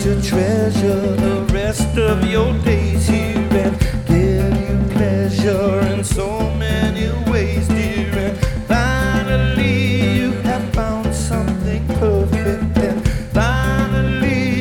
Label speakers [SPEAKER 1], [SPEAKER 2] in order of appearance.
[SPEAKER 1] to treasure the rest of your days here and give you pleasure and so